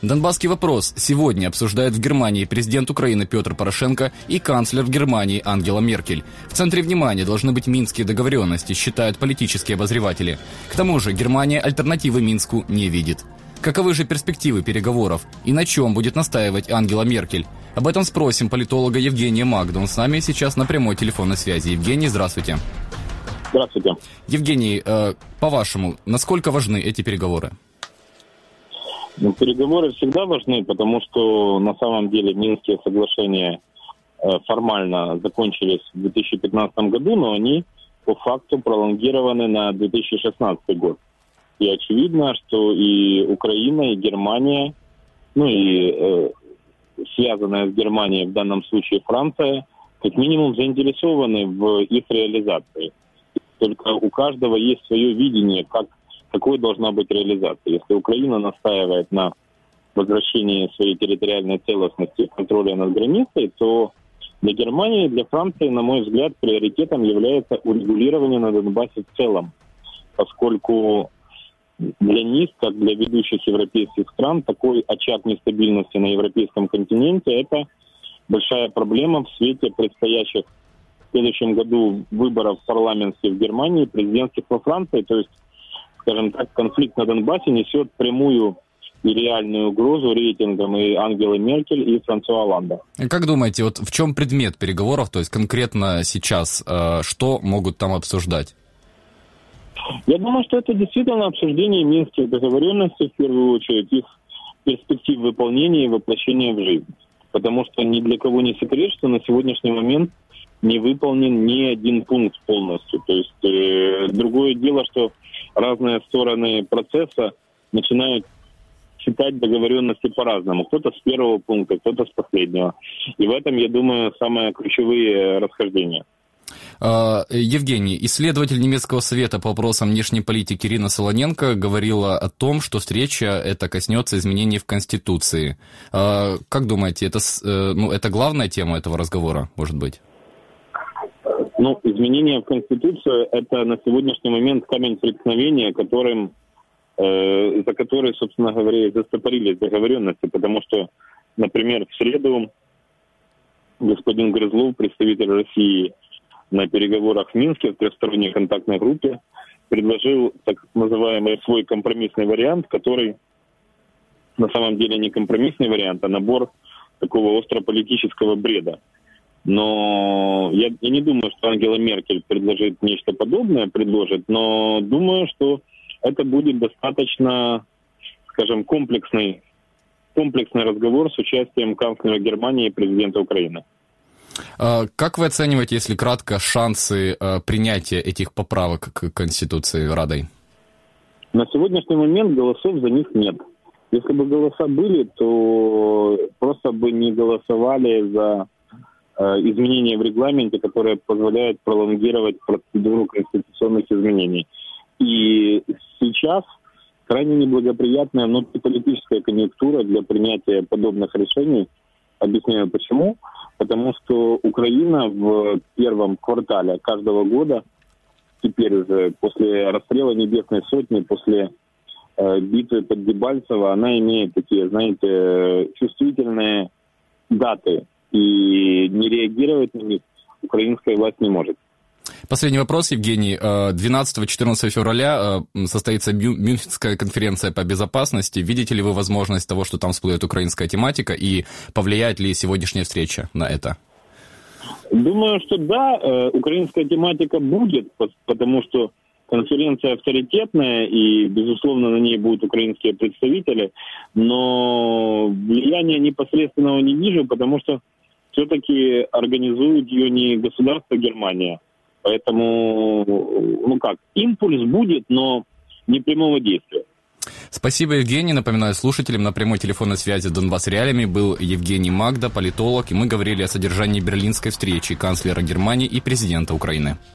Донбасский вопрос сегодня обсуждают в Германии президент Украины Петр Порошенко и канцлер Германии Ангела Меркель. В центре внимания должны быть минские договоренности, считают политические обозреватели. К тому же Германия альтернативы Минску не видит. Каковы же перспективы переговоров и на чем будет настаивать Ангела Меркель? Об этом спросим политолога Евгения Магду. Он с нами сейчас на прямой телефонной связи. Евгений, здравствуйте. Здравствуйте. Евгений, по-вашему, насколько важны эти переговоры? Переговоры всегда важны, потому что на самом деле Минские соглашения формально закончились в 2015 году, но они по факту пролонгированы на 2016 год. И очевидно, что и Украина, и Германия, и связанная с Германией в данном случае Франция, как минимум заинтересованы в их реализации. Только у каждого есть свое видение, какой должна быть реализация. Если Украина настаивает на возвращении своей территориальной целостности и контроля над границей, то для Германии и для Франции, на мой взгляд, приоритетом является урегулирование на Донбассе в целом, поскольку для них, как для ведущих европейских стран, такой очаг нестабильности на европейском континенте – это большая проблема в свете предстоящих в следующем году выборов парламентских в Германии, президентских во Франции. То есть, скажем так, конфликт на Донбассе несет прямую и реальную угрозу рейтингам и Ангелы Меркель, и Франсуа Олланда. Как думаете, в чем предмет переговоров, то есть конкретно сейчас, что могут там обсуждать? Я думаю, что это действительно обсуждение минских договоренностей, в первую очередь, их перспектив выполнения и воплощения в жизнь. Потому что ни для кого не секрет, что на сегодняшний момент не выполнен ни один пункт полностью. То есть другое дело, что разные стороны процесса начинают читать договоренности по-разному. Кто-то с первого пункта, кто-то с последнего. И в этом, я думаю, самые ключевые расхождения. Евгений, исследователь немецкого совета по вопросам внешней политики Ирина Солоненко говорила о том, что встреча эта коснется изменений в Конституции. Как думаете, это главная тема этого разговора, может быть? Изменения в Конституцию – это на сегодняшний момент камень преткновения, за который, собственно говоря, застопорились договоренности, потому что, например, в среду господин Грызлов, представитель России на переговорах в Минске в трехсторонней контактной группе, предложил так называемый свой компромиссный вариант, который на самом деле не компромиссный вариант, а набор такого острополитического бреда. Но я не думаю, что Ангела Меркель предложит нечто подобное, но думаю, что это будет достаточно, скажем, комплексный разговор с участием канцлера Германии и президента Украины. Как вы оцениваете, если кратко, шансы принятия этих поправок к Конституции Радой? На сегодняшний момент голосов за них нет. Если бы голоса были, то просто бы не голосовали за изменения в регламенте, которые позволяют пролонгировать процедуру конституционных изменений. И сейчас крайне неблагоприятная внутриполитическая конъюнктура для принятия подобных решений. Объясняю почему. Потому что Украина в первом квартале каждого года, теперь уже после расстрела Небесной Сотни, после битвы под Дебальцево, она имеет такие, чувствительные даты. И не реагировать на них украинская власть не может. Последний вопрос, Евгений. 12-14 февраля состоится Мюнхенская конференция по безопасности. Видите ли вы возможность того, что там всплывет украинская тематика, и повлияет ли сегодняшняя встреча на это? Думаю, что да, украинская тематика будет, потому что конференция авторитетная, и, безусловно, на ней будут украинские представители, но влияния непосредственного не вижу, потому что все-таки организует ее не государство Германия. Поэтому, импульс будет, но не прямого действия. Спасибо, Евгений. Напоминаю слушателям, на прямой телефонной связи с Донбасс Реалиями был Евгений Магда, политолог, и мы говорили о содержании берлинской встречи канцлера Германии и президента Украины.